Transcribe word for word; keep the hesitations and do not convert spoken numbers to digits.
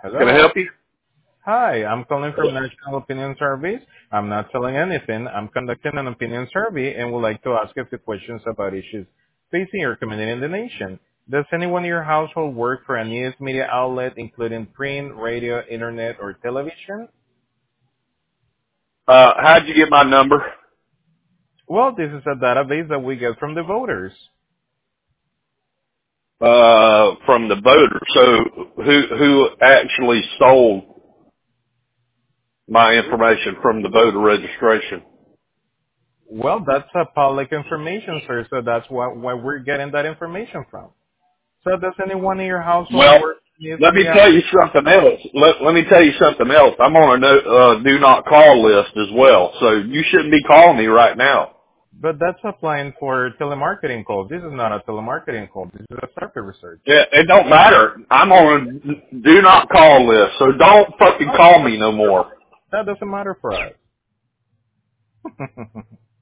Can I Hello. help you? Hi, I'm calling from National Opinion Service. I'm not selling anything. I'm conducting an opinion survey and would like to ask a few questions about issues facing your community and the nation. Does anyone in your household work for a news media outlet, including print, radio, internet, or television? Uh, how'd you get my number? Well, this is a database that we get from the voters. Uh, from the voter. So who, who actually stole my information from the voter registration? Well, that's a public information, sir, so that's why, why we're getting that information from. So does anyone in your household Well, work for news let me media? tell you something else. Let, let me tell you something else. I'm on a no, uh, do not call list as well. So you shouldn't be calling me right now. But that's applying for telemarketing call. This is not a telemarketing call. This is a survey research. Yeah, it don't matter. I'm on a do not call list. So don't fucking Oh, call me no more. that doesn't matter for us.